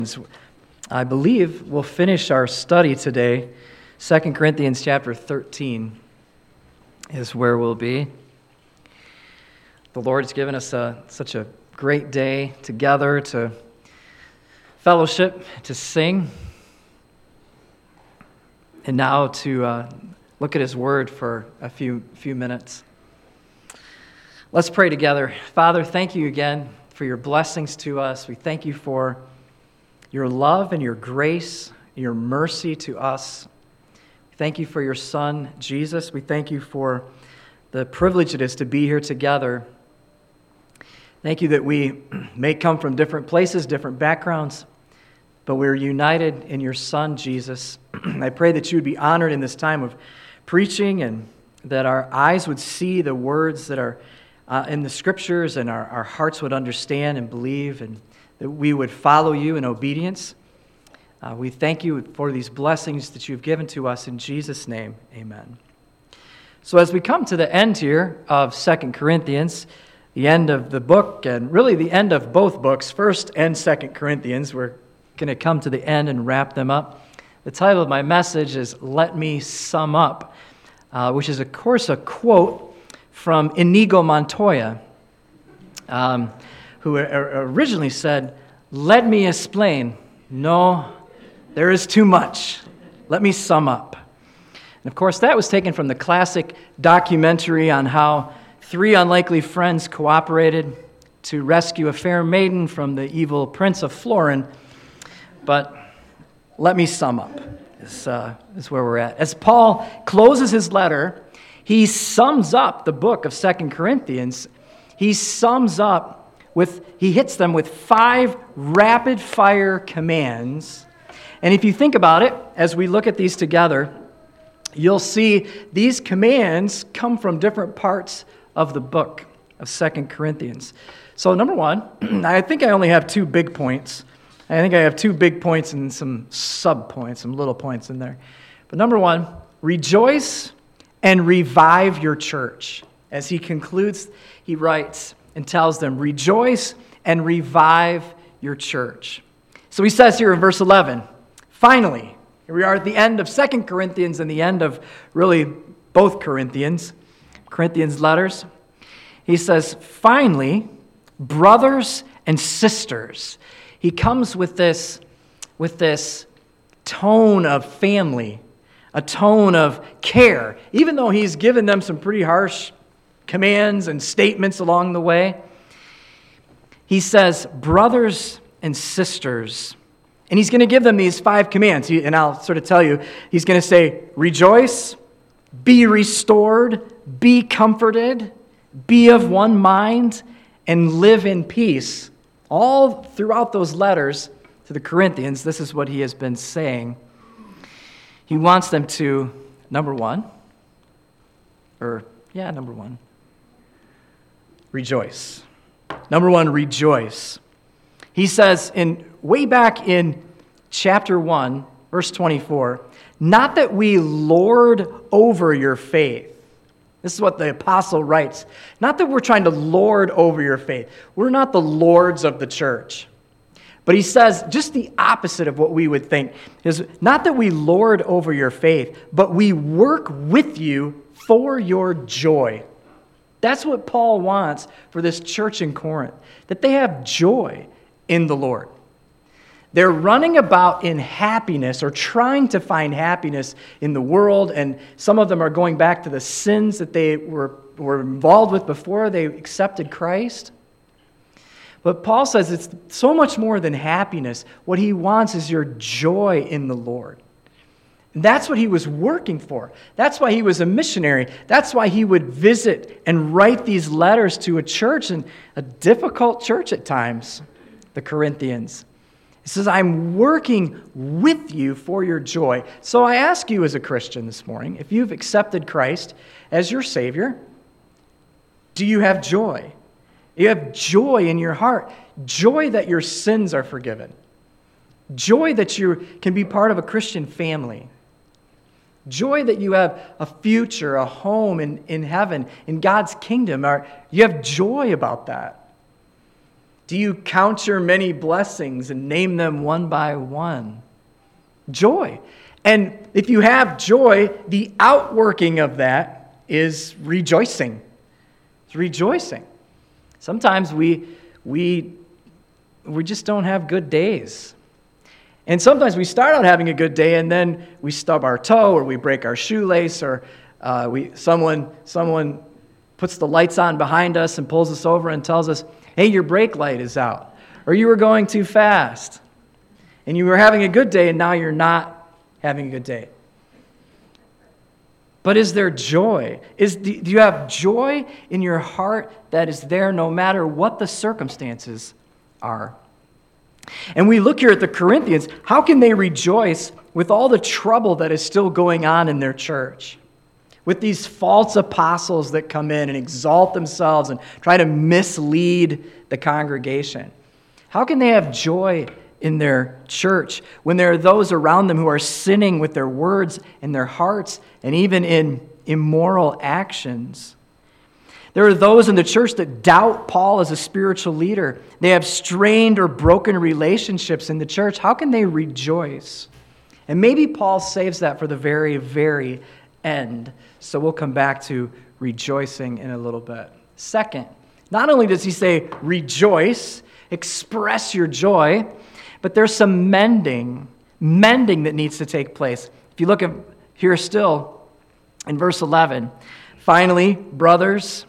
I believe we'll finish our study today. 2 Corinthians chapter 13 is where we'll be. The Lord's given us such a great day together to fellowship, to sing, and now to look at His Word for a few minutes. Let's pray together. Father, thank you again for your blessings to us. We thank you for your love and your grace, your mercy to us. Thank you for your Son, Jesus. We thank you for the privilege it is to be here together. Thank you that we may come from different places, different backgrounds, but we're united in your Son, Jesus. I pray that you would be honored in this time of preaching and that our eyes would see the words that are in the Scriptures and our hearts would understand and believe, and that we would follow you in obedience. We thank you for these blessings that you've given to us in Jesus' name. Amen. So as we come to the end here of 2 Corinthians, the end of the book, and really the end of both books, 1st and 2 Corinthians, we're going to come to the end and wrap them up. The title of my message is Let Me Sum Up, which is, of course, a quote from Inigo Montoya, who originally said, "Let me explain. No, there is too much. Let me sum up." And of course, that was taken from the classic documentary on how 3 unlikely friends cooperated to rescue a fair maiden from the evil Prince of Florin. But let me sum up is where we're at. As Paul closes his letter, he sums up the book of 2 Corinthians. He hits them with 5 rapid-fire commands. And if you think about it, as we look at these together, you'll see these commands come from different parts of the book of 2 Corinthians. So number 1, I think I only have 2 big points. I think I have 2 big points and some sub-points, some little points in there. But number 1, rejoice and revive your church. As he concludes, he writes and tells them, rejoice and revive your church. So he says here in verse 11, finally, here we are at the end of 2 Corinthians and the end of really both Corinthians letters. He says, finally, brothers and sisters. He comes with this tone of family, a tone of care, even though he's given them some pretty harsh commands and statements along the way. He says, brothers and sisters, and he's going to give them these 5 commands, and I'll sort of tell you, he's going to say, rejoice, be restored, be comforted, be of one mind, and live in peace. All throughout those letters to the Corinthians, this is what he has been saying. He wants them to, number 1, rejoice. Number 1, rejoice. He says way back in chapter 1, verse 24, not that we lord over your faith. This is what the apostle writes. Not that we're trying to lord over your faith. We're not the lords of the church. But he says just the opposite of what we would think. Is not that we lord over your faith, but we work with you for your joy. That's what Paul wants for this church in Corinth, that they have joy in the Lord. They're running about in happiness or trying to find happiness in the world, and some of them are going back to the sins that they were involved with before they accepted Christ. But Paul says it's so much more than happiness. What he wants is your joy in the Lord. And that's what he was working for. That's why he was a missionary. That's why he would visit and write these letters to a church, and a difficult church at times, the Corinthians. He says, I'm working with you for your joy. So I ask you as a Christian this morning, if you've accepted Christ as your Savior, do you have joy? You have joy in your heart. Joy that your sins are forgiven. Joy that you can be part of a Christian family. Joy that you have a future, a home in heaven, in God's kingdom. You have joy about that. Do you count your many blessings and name them one by one? Joy. And if you have joy, the outworking of that is rejoicing. It's rejoicing. Sometimes we just don't have good days. And sometimes we start out having a good day and then we stub our toe or we break our shoelace or someone puts the lights on behind us and pulls us over and tells us, hey, your brake light is out, or you were going too fast. And you were having a good day and now you're not having a good day. But is there joy? Do you have joy in your heart that is there no matter what the circumstances are? And we look here at the Corinthians. How can they rejoice with all the trouble that is still going on in their church? With these false apostles that come in and exalt themselves and try to mislead the congregation. How can they have joy in their church when there are those around them who are sinning with their words and their hearts and even in immoral actions? There are those in the church that doubt Paul as a spiritual leader. They have strained or broken relationships in the church. How can they rejoice? And maybe Paul saves that for the very, very end. So we'll come back to rejoicing in a little bit. Second, not only does he say rejoice, express your joy, but there's some mending that needs to take place. If you look at here still in verse 11, finally, brothers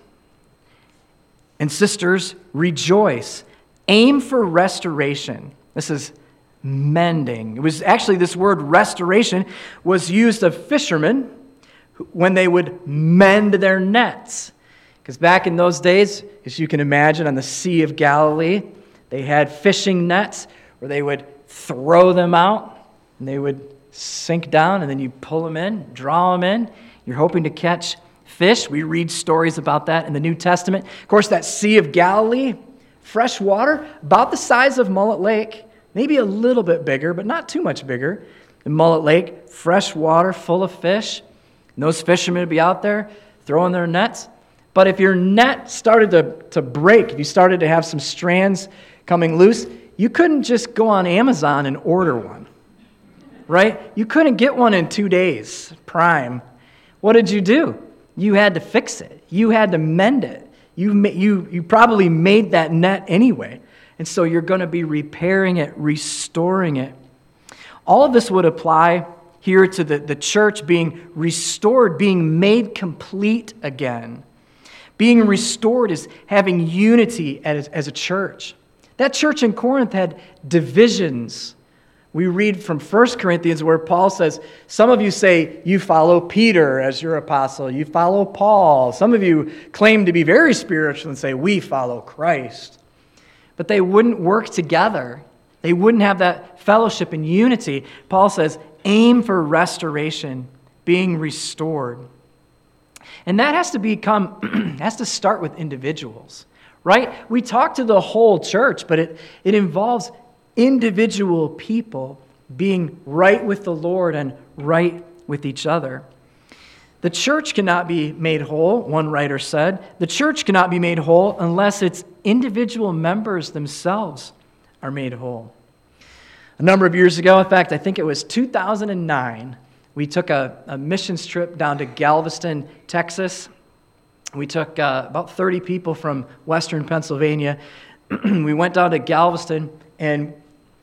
and sisters, rejoice. Aim for restoration. This is mending. It was actually, this word restoration was used of fishermen when they would mend their nets. Because back in those days, as you can imagine, on the Sea of Galilee, they had fishing nets where they would throw them out and they would sink down and then you pull them in, draw them in. You're hoping to catch fish. We read stories about that in the New Testament. Of course, that Sea of Galilee, fresh water, about the size of Mullet Lake, maybe a little bit bigger, but not too much bigger than Mullet Lake, fresh water full of fish. And those fishermen would be out there throwing their nets. But if your net started to break, if you started to have some strands coming loose, you couldn't just go on Amazon and order one, right? You couldn't get one in 2 days, prime. What did you do? You had to fix it. You had to mend it. You probably made that net anyway. And so you're going to be repairing it, restoring it. All of this would apply here to the church being restored, being made complete again. Being restored is having unity as a church. That church in Corinth had divisions. We read from 1 Corinthians where Paul says, some of you say you follow Peter as your apostle, you follow Paul. Some of you claim to be very spiritual and say we follow Christ. But they wouldn't work together. They wouldn't have that fellowship and unity. Paul says, aim for restoration, being restored. And that has to start with individuals, right? We talk to the whole church, but it involves individual people being right with the Lord and right with each other. The church cannot be made whole, one writer said. The church cannot be made whole unless its individual members themselves are made whole. A number of years ago, in fact, I think it was 2009, we took a missions trip down to Galveston, Texas. We took about 30 people from western Pennsylvania. We went down to Galveston, and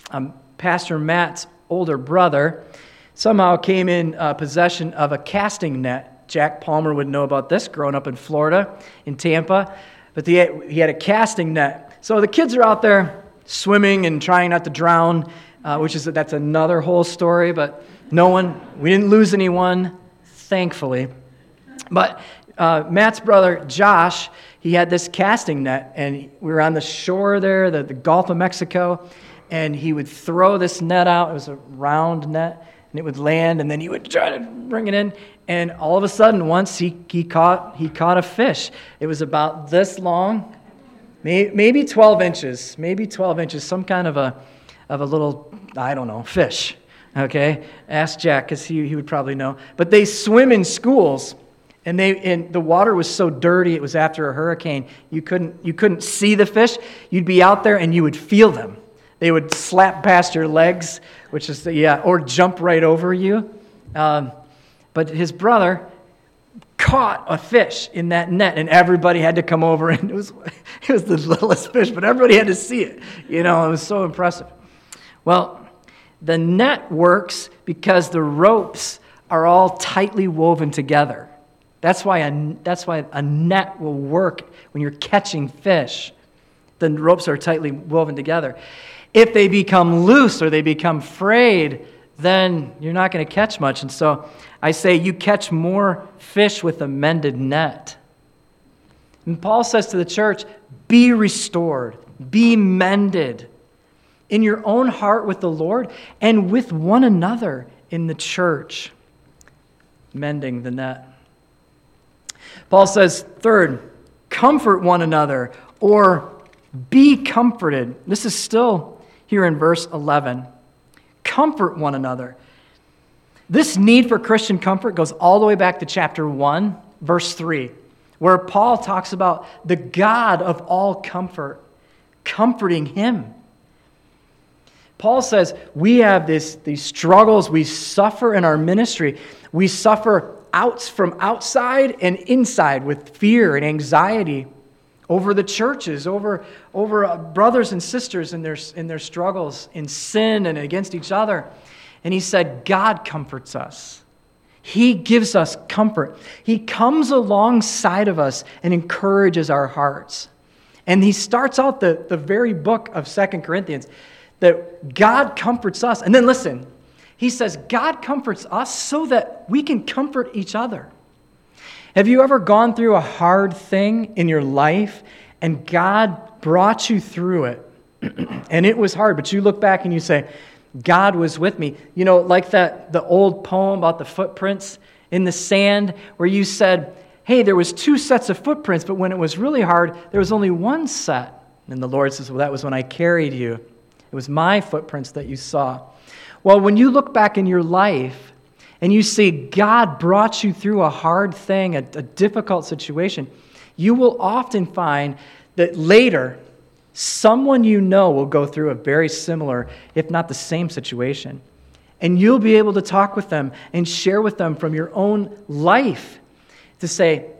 Pastor Matt's older brother somehow came in possession of a casting net. Jack Palmer would know about this, growing up in Florida, in Tampa. But he had a casting net. So the kids are out there swimming and trying not to drown, that's another whole story, but we didn't lose anyone, thankfully. But Matt's brother, Josh, he had this casting net, and we were on the shore there, the Gulf of Mexico, and he would throw this net out. It was a round net, and it would land, and then he would try to bring it in, and all of a sudden, once he caught a fish. It was about this long, maybe 12 inches, some kind of a little, I don't know, fish. Okay, ask Jack because he would probably know. But they swim in schools, And the water was so dirty, it was after a hurricane, you couldn't see the fish. You'd be out there and you would feel them. They would slap past your legs, or jump right over you. But his brother caught a fish in that net, and everybody had to come over, and it was the littlest fish, but everybody had to see it. It was so impressive. Well, the net works because the ropes are all tightly woven together. That's why a net will work when you're catching fish. The ropes are tightly woven together. If they become loose or they become frayed, then you're not going to catch much. And so I say you catch more fish with a mended net. And Paul says to the church, be restored, be mended in your own heart with the Lord and with one another in the church. Mending the net. Paul says, third, comfort one another or be comforted. This is still here in verse 11. Comfort one another. This need for Christian comfort goes all the way back to chapter 1, verse 3, where Paul talks about the God of all comfort, comforting him. Paul says we have these struggles we suffer in our ministry. We suffer from outside and inside with fear and anxiety over the churches, over brothers and sisters in their struggles in sin and against each other. And he said, God comforts us. He gives us comfort. He comes alongside of us and encourages our hearts. And he starts out the very book of 2 Corinthians that God comforts us. And then listen, he says God comforts us so that we can comfort each other. Have you ever gone through a hard thing in your life and God brought you through it? And it was hard, but you look back and you say, God was with me. Like the old poem about the footprints in the sand where you said, hey, there was 2 sets of footprints, but when it was really hard, there was only 1 set. And the Lord says, well, that was when I carried you. It was my footprints that you saw. Well, when you look back in your life and you see God brought you through a hard thing, a difficult situation, you will often find that later, someone you know will go through a very similar, if not the same situation. And you'll be able to talk with them and share with them from your own life to say,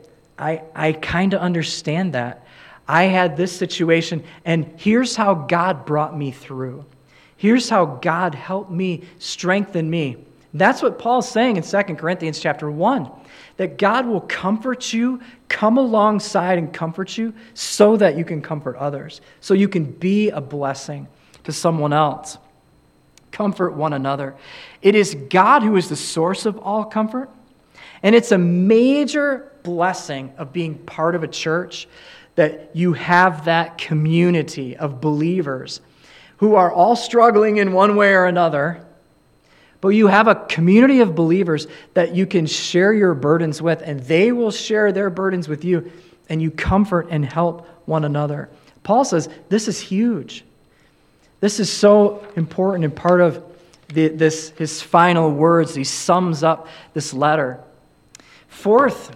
I kind of understand that. I had this situation, and here's how God brought me through. Here's how God helped me, strengthen me. That's what Paul's saying in 2 Corinthians chapter 1, that God will comfort you, come alongside and comfort you so that you can comfort others, so you can be a blessing to someone else. Comfort one another. It is God who is the source of all comfort, and it's a major blessing of being part of a church that you have that community of believers who are all struggling in one way or another, but you have a community of believers that you can share your burdens with, and they will share their burdens with you, and you comfort and help one another. Paul says this is huge. This is so important and part of his final words. He sums up this letter. Fourth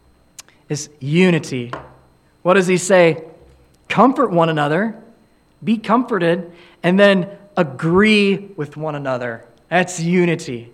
is unity. What does he say? Comfort one another, be comforted, and then agree with one another. That's unity.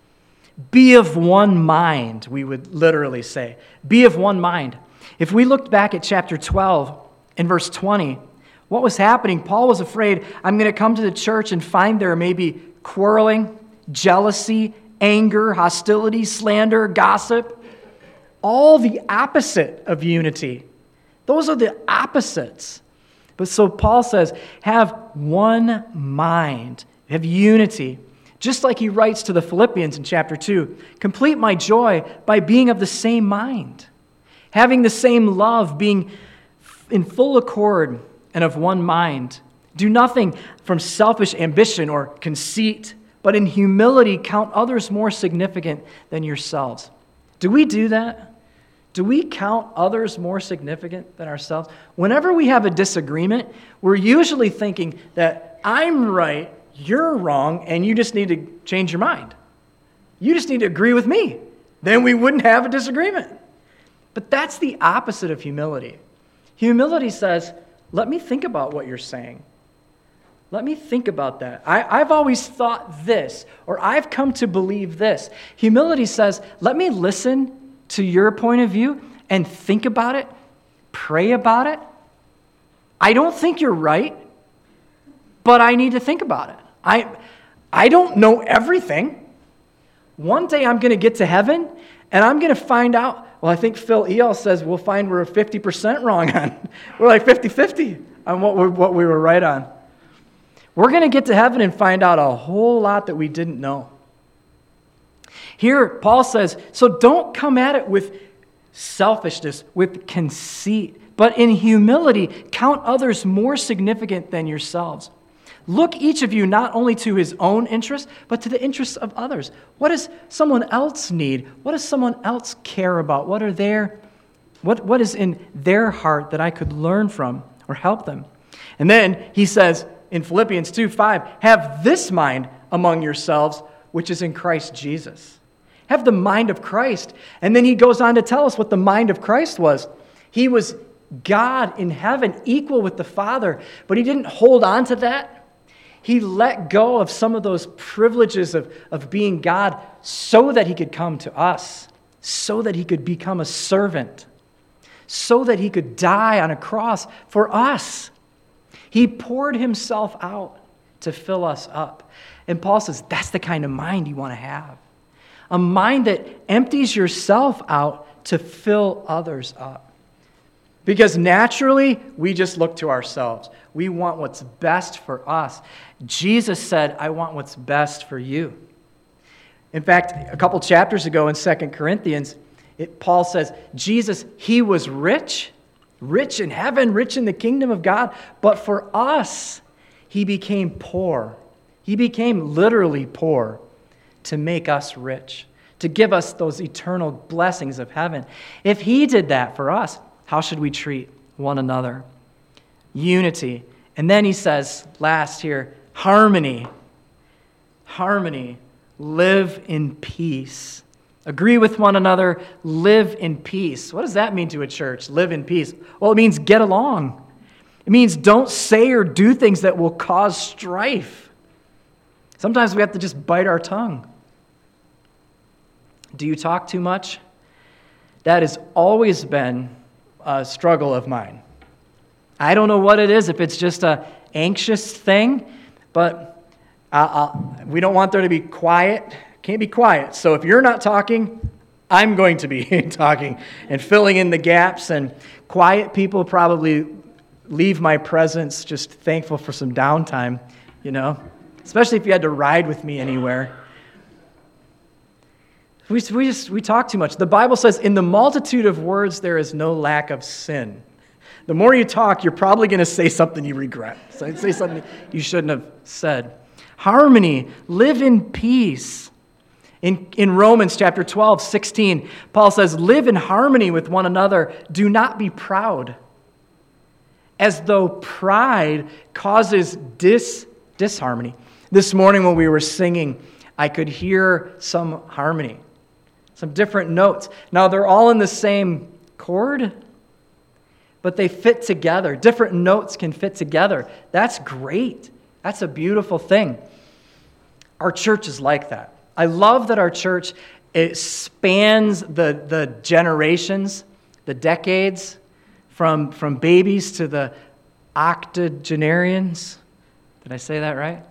Be of one mind, we would literally say. Be of one mind. If we looked back at chapter 12 and verse 20, what was happening? Paul was afraid, I'm going to come to the church and find there may be quarreling, jealousy, anger, hostility, slander, gossip, all the opposite of unity. Those are the opposites. But so Paul says, have one mind, have unity. Just like he writes to the Philippians in chapter 2, complete my joy by being of the same mind, having the same love, being in full accord and of one mind. Do nothing from selfish ambition or conceit, but in humility count others more significant than yourselves. Do we do that? Do we count others more significant than ourselves? Whenever we have a disagreement, we're usually thinking that I'm right, you're wrong, and you just need to change your mind. You just need to agree with me. Then we wouldn't have a disagreement. But that's the opposite of humility. Humility says, let me think about what you're saying. Let me think about that. I've always thought this, or I've come to believe this. Humility says, let me listen to your point of view and think about it, pray about it. I don't think you're right, but I need to think about it. I don't know everything. One day I'm going to get to heaven, and I'm going to find out. Well, I think Phil Eal says we'll find we're 50% wrong on. We're like 50-50 on what we were right on. We're going to get to heaven and find out a whole lot that we didn't know. Here, Paul says, so don't come at it with selfishness, with conceit, but in humility, count others more significant than yourselves. Look, each of you, not only to his own interest, but to the interests of others. What does someone else need? What does someone else care about? What is in their heart that I could learn from or help them? And then he says in Philippians 2:5, have this mind among yourselves, which is in Christ Jesus. Have the mind of Christ. And then he goes on to tell us what the mind of Christ was. He was God in heaven, equal with the Father, but he didn't hold on to that. He let go of some of those privileges of being God so that he could come to us, so that he could become a servant, so that he could die on a cross for us. He poured himself out to fill us up. And Paul says that's the kind of mind you want to have. A mind that empties yourself out to fill others up. Because naturally, we just look to ourselves. We want what's best for us. Jesus said, I want what's best for you. In fact, a couple chapters ago in 2 Corinthians, Paul says, Jesus, he was rich in heaven, rich in the kingdom of God, but for us, he became poor. He became literally poor to make us rich, to give us those eternal blessings of heaven. If he did that for us, how should we treat one another? Unity. And then he says, last here, harmony. Harmony. Live in peace. Agree with one another. Live in peace. What does that mean to a church? Live in peace. Well, it means get along. It means don't say or do things that will cause strife. Sometimes we have to just bite our tongue. Do you talk too much? That has always been a struggle of mine. I don't know what it is, if it's just an anxious thing, but we don't want there to be quiet. Can't be quiet. So if you're not talking, I'm going to be talking and filling in the gaps. And quiet people probably leave my presence just thankful for some downtime, especially if you had to ride with me anywhere. We talk too much. The Bible says, in the multitude of words, there is no lack of sin. The more you talk, you're probably going to say something you regret. So say something you shouldn't have said. Harmony. Live in peace. In Romans chapter 12:16, Paul says, live in harmony with one another. Do not be proud. As though pride causes disharmony. This morning when we were singing, I could hear some harmony. Some different notes. Now, they're all in the same chord, but they fit together. Different notes can fit together. That's great. That's a beautiful thing. Our church is like that. I love that our church, it spans the generations, the decades, from babies to the octogenarians. Did I say that right?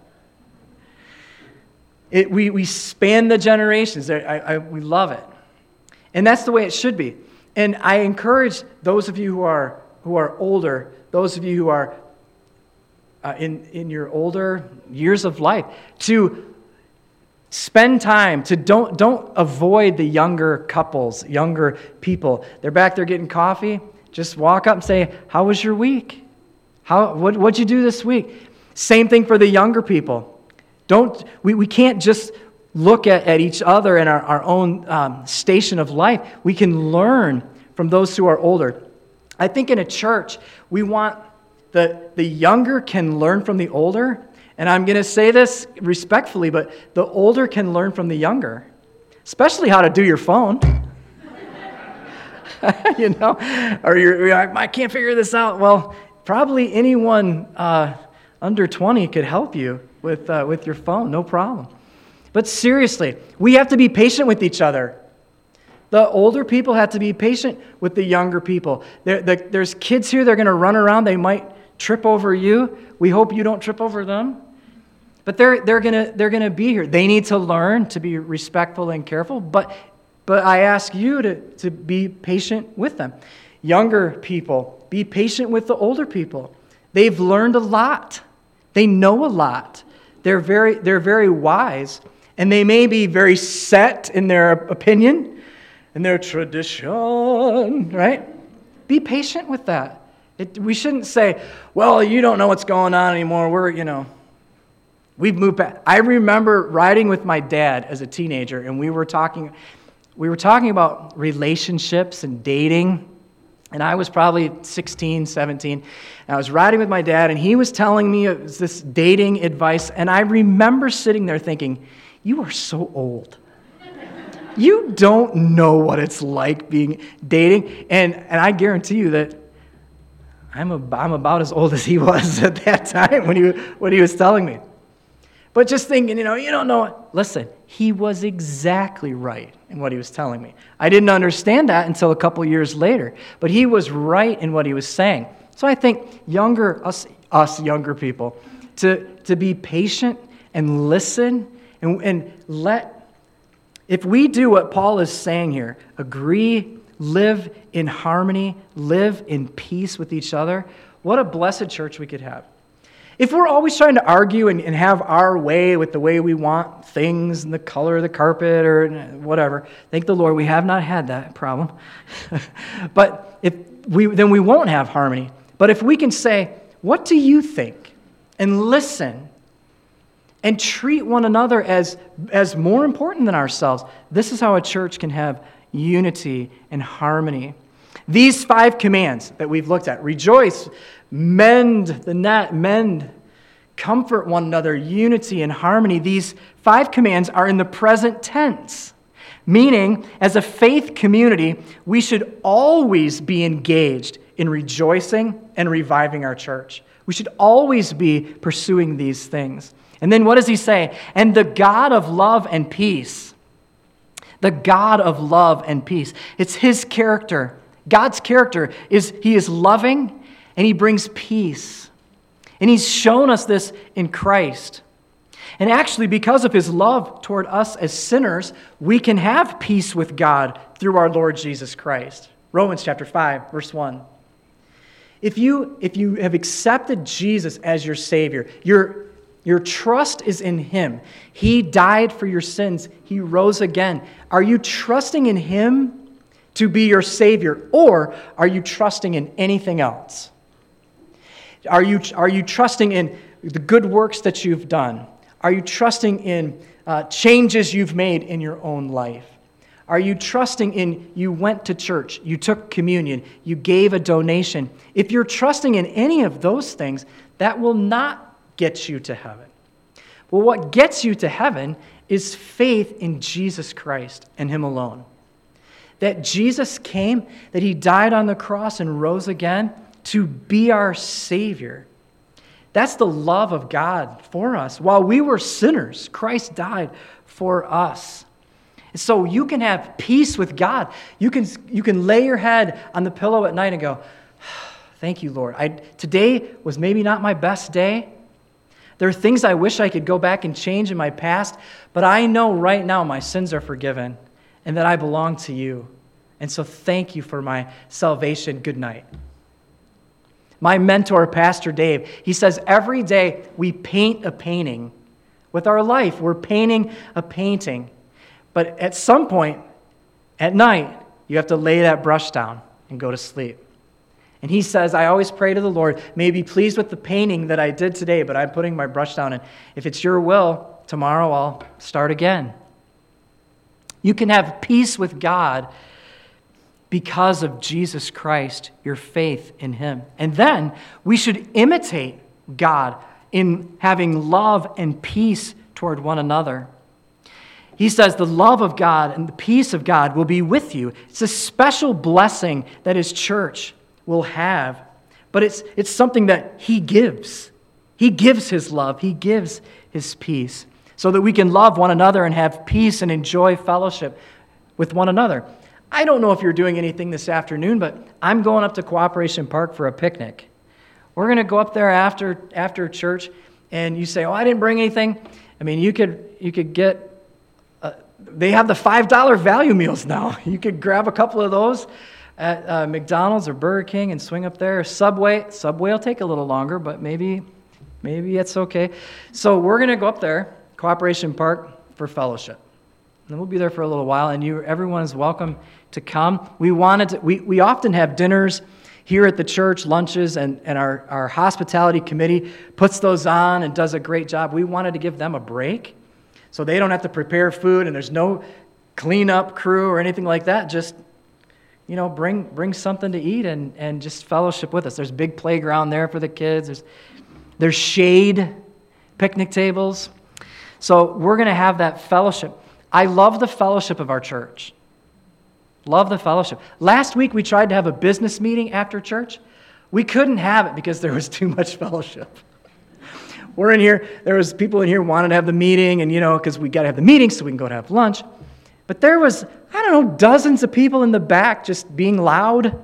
We span the generations. We love it. And that's the way it should be. And I encourage those of you who are older, those of you who are in your older years of life, to spend time, to don't avoid the younger couples, younger people. They're back there getting coffee. Just walk up and say, how was your week? What'd you do this week? Same thing for the younger people. We can't just look at each other and our own station of life. We can learn from those who are older. I think in a church, we want the younger can learn from the older. And I'm going to say this respectfully, but the older can learn from the younger, especially how to do your phone. Or you're like, I can't figure this out. Well, probably anyone under 20 could help you with your phone, no problem. But seriously, we have to be patient with each other. The older people have to be patient with the younger people. There's kids here, they're going to run around, they might trip over you. We hope you don't trip over them. But they're gonna be here. They need to learn to be respectful and careful, but I ask you to be patient with them. Younger people, be patient with the older people. They've learned a lot. They know a lot. They're very wise, and they may be very set in their opinion and their tradition, right? Be patient with that. We shouldn't say, well, you don't know what's going on anymore. We've moved back. I remember riding with my dad as a teenager, and we were talking about relationships and dating, and I was probably 16, 17, and I was riding with my dad, and he was telling me this dating advice, and I remember sitting there thinking, you are so old. You don't know what it's like dating, and I guarantee you that I'm about as old as he was at that time when he was telling me. But just thinking, you don't know it. Listen, he was exactly right in what he was telling me. I didn't understand that until a couple years later, but he was right in what he was saying. So I think us younger people, to be patient and listen and if we do what Paul is saying here, agree, live in harmony, live in peace with each other, what a blessed church we could have. If we're always trying to argue and have our way with the way we want things and the color of the carpet or whatever, thank the Lord we have not had that problem. But then we won't have harmony. But if we can say, what do you think? And listen and treat one another as more important than ourselves, this is how a church can have unity and harmony. These 5 commands that we've looked at, rejoice, mend the net, comfort one another, unity and harmony. These 5 commands are in the present tense, meaning as a faith community, we should always be engaged in rejoicing and reviving our church. We should always be pursuing these things. And then what does he say? And the God of love and peace. The God of love and peace. It's his character. God's character is he is loving and he brings peace. And he's shown us this in Christ. And actually, because of his love toward us as sinners, we can have peace with God through our Lord Jesus Christ. Romans chapter 5, verse 1. If you have accepted Jesus as your Savior, your trust is in him. He died for your sins. He rose again. Are you trusting in him to be your Savior, or are you trusting in anything else? Are you trusting in the good works that you've done? Are you trusting in changes you've made in your own life? Are you trusting in you went to church, you took communion, you gave a donation? If you're trusting in any of those things, that will not get you to heaven. Well, what gets you to heaven is faith in Jesus Christ and him alone. That Jesus came, that he died on the cross and rose again to be our Savior. That's the love of God for us. While we were sinners, Christ died for us. So you can have peace with God. You can lay your head on the pillow at night and go, thank you, Lord. Today was maybe not my best day. There are things I wish I could go back and change in my past, but I know right now my sins are forgiven and that I belong to you. And so thank you for my salvation. Good night. My mentor, Pastor Dave, he says every day we paint a painting with our life. We're painting a painting. But at some point at night, you have to lay that brush down and go to sleep. And he says, I always pray to the Lord, may you be pleased with the painting that I did today, but I'm putting my brush down, and if it's your will, tomorrow I'll start again. You can have peace with God because of Jesus Christ, your faith in him. And then we should imitate God in having love and peace toward one another. he says the love of God and the peace of God will be with you. It's a special blessing that his church will have. But it's something that he gives. He gives his love. He gives his peace so that we can love one another and have peace and enjoy fellowship with one another. I don't know if you're doing anything this afternoon, but I'm going up to Cooperation Park for a picnic. We're going to go up there after church, and you say, oh, I didn't bring anything. I mean, you could get, they have the $5 value meals now. You could grab a couple of those at McDonald's or Burger King and swing up there. Subway will take a little longer, but maybe it's okay. So we're going to go up there, Cooperation Park, for fellowship. And we'll be there for a little while, and everyone is welcome to come. We often have dinners here at the church, lunches, and our hospitality committee puts those on and does a great job. We wanted to give them a break so they don't have to prepare food, and there's no cleanup crew or anything like that. Just, bring something to eat and just fellowship with us. There's a big playground there for the kids. There's shade, picnic tables. So we're going to have that fellowship. I love the fellowship of our church. Love the fellowship. Last week we tried to have a business meeting after church. We couldn't have it because there was too much fellowship. We're in here. There was people in here who wanted to have the meeting, and because we got to have the meeting so we can go to have lunch. But there was, dozens of people in the back just being loud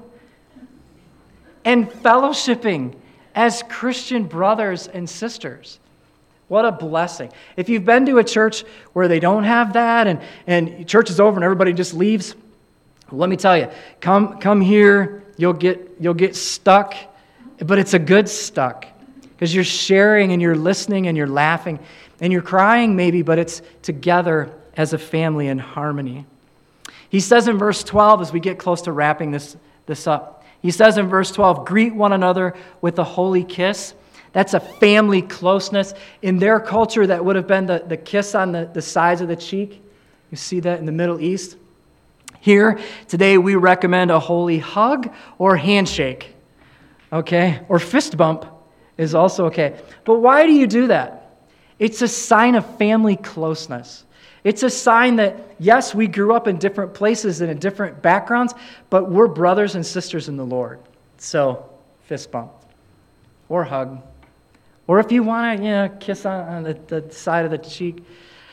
and fellowshipping as Christian brothers and sisters. What a blessing. If you've been to a church where they don't have that and church is over and everybody just leaves, let me tell you, come here, you'll get stuck, but it's a good stuck because you're sharing and you're listening and you're laughing and you're crying maybe, but it's together as a family in harmony. He says in verse 12, as we get close to wrapping this up, he says in verse 12, greet one another with a holy kiss. That's a family closeness. In their culture, that would have been the kiss on the sides of the cheek. You see that in the Middle East. Here, today, we recommend a holy hug or handshake, okay? Or fist bump is also okay. But why do you do that? It's a sign of family closeness. It's a sign that, yes, we grew up in different places and in different backgrounds, but we're brothers and sisters in the Lord. So, fist bump or hug. Or if you want to, kiss on the side of the cheek,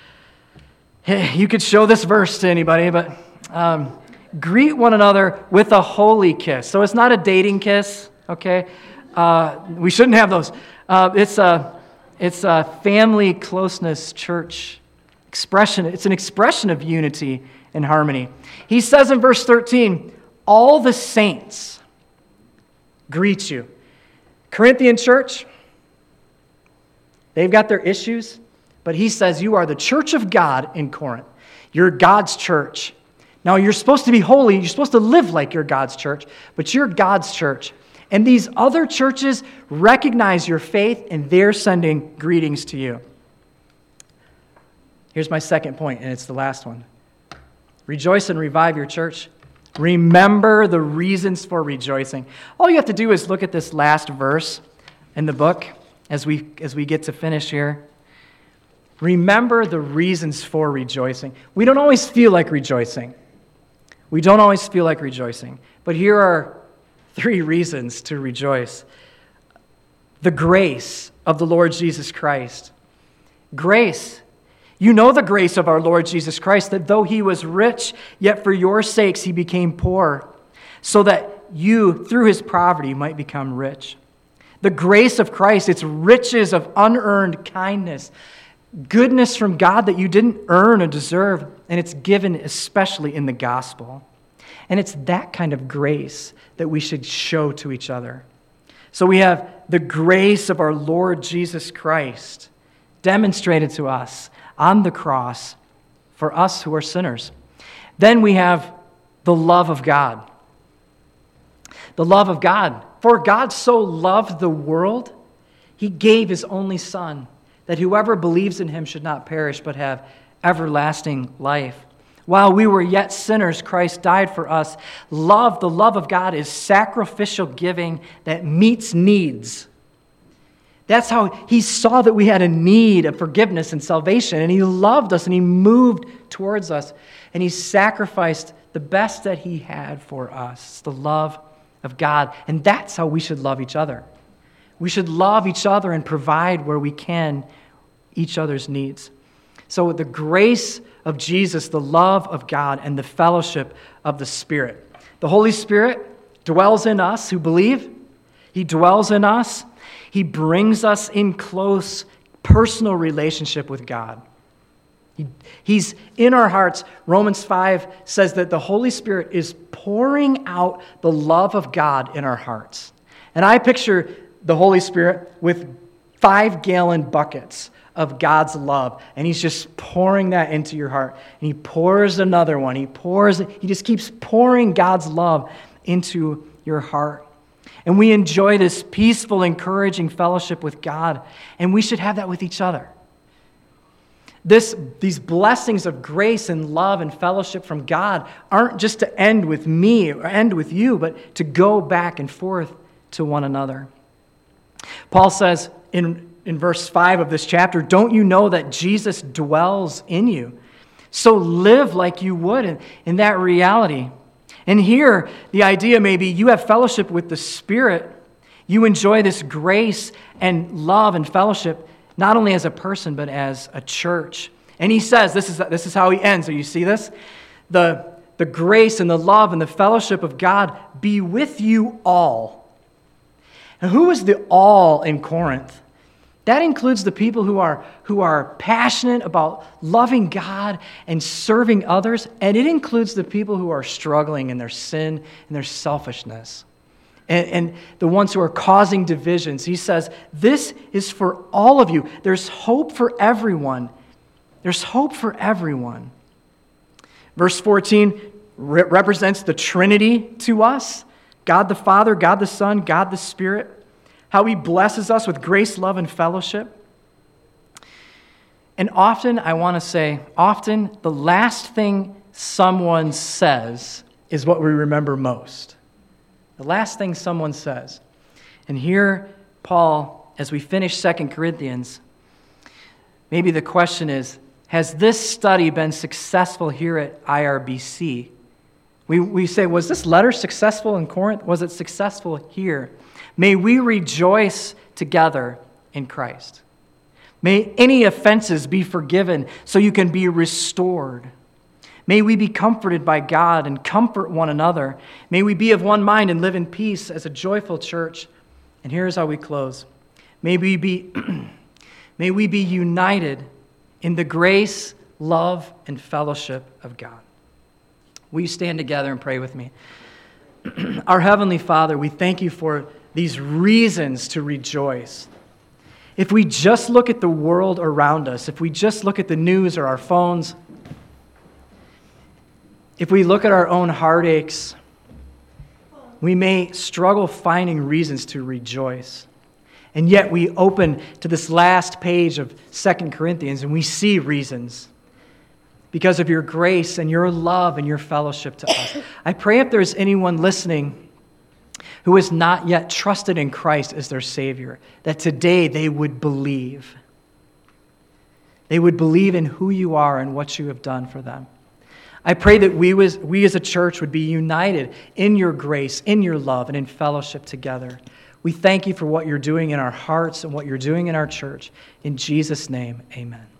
you could show this verse to anybody, but greet one another with a holy kiss. So it's not a dating kiss, okay? We shouldn't have those. It's a family closeness church expression. It's an expression of unity and harmony. He says in verse 13, all the saints greet you. Corinthian church, they've got their issues, but he says you are the church of God in Corinth. You're God's church. Now, you're supposed to be holy. You're supposed to live like you're God's church, but you're God's church. And these other churches recognize your faith, and they're sending greetings to you. Here's my second point, and it's the last one. Rejoice and revive your church. Remember the reasons for rejoicing. All you have to do is look at this last verse in the book as we get to finish here. Remember the reasons for rejoicing. We don't always feel like rejoicing. But here are 3 reasons to rejoice. The grace of the Lord Jesus Christ. Grace. You know the grace of our Lord Jesus Christ, that though he was rich, yet for your sakes he became poor, so that you, through his poverty, might become rich. The grace of Christ, it's riches of unearned kindness, goodness from God that you didn't earn or deserve, and it's given especially in the gospel. And it's that kind of grace that we should show to each other. So we have the grace of our Lord Jesus Christ demonstrated to us on the cross for us who are sinners. Then we have the love of God. The love of God. For God so loved the world, he gave his only Son, that whoever believes in him should not perish but have everlasting life. While we were yet sinners, Christ died for us. The love of God is sacrificial giving that meets needs. That's how he saw that we had a need of forgiveness and salvation, and he loved us, and he moved towards us, and he sacrificed the best that he had for us, the love of God. And that's how we should love each other. We should love each other and provide where we can each other's needs. So the grace of Jesus, the love of God, and the fellowship of the Spirit. The Holy Spirit dwells in us who believe. He dwells in us. He brings us in close personal relationship with God. He's in our hearts. Romans 5 says that the Holy Spirit is pouring out the love of God in our hearts. And I picture the Holy Spirit with 5-gallon buckets of God's love, and he's just pouring that into your heart. And he pours another one. He just keeps pouring God's love into your heart. And we enjoy this peaceful, encouraging fellowship with God, and we should have that with each other. These blessings of grace and love and fellowship from God aren't just to end with me or end with you, but to go back and forth to one another. Paul says in verse 5 of this chapter, "Don't you know that Jesus dwells in you? So live like you would in that reality." And here, the idea may be you have fellowship with the Spirit. You enjoy this grace and love and fellowship, not only as a person, but as a church. And he says, this is how he ends. So you see this? The grace and the love and the fellowship of God be with you all. And who is the all in Corinth? That includes the people who are passionate about loving God and serving others, and it includes the people who are struggling in their sin and their selfishness, and the ones who are causing divisions. He says, this is for all of you. There's hope for everyone. There's hope for everyone. Verse 14 represents the Trinity to us: God the Father, God the Son, God the Spirit. How he blesses us with grace, love, and fellowship. And often, I want to say, the last thing someone says is what we remember most. The last thing someone says. And here, Paul, as we finish 2 Corinthians, maybe the question is, has this study been successful here at IRBC? We say, was this letter successful in Corinth? Was it successful here? May we rejoice together in Christ. May any offenses be forgiven so you can be restored. May we be comforted by God and comfort one another. May we be of one mind and live in peace as a joyful church. And here's how we close. May we be united in the grace, love, and fellowship of God. Will you stand together and pray with me? Our Heavenly Father, we thank you for these reasons to rejoice. If we just look at the world around us, if we just look at the news or our phones, if we look at our own heartaches, we may struggle finding reasons to rejoice. And yet we open to this last page of 2 Corinthians and we see reasons because of your grace and your love and your fellowship to us. I pray if there's anyone listening who has not yet trusted in Christ as their Savior, that today they would believe. They would believe in who you are and what you have done for them. I pray that we as a church would be united in your grace, in your love, and in fellowship together. We thank you for what you're doing in our hearts and what you're doing in our church. In Jesus' name, amen.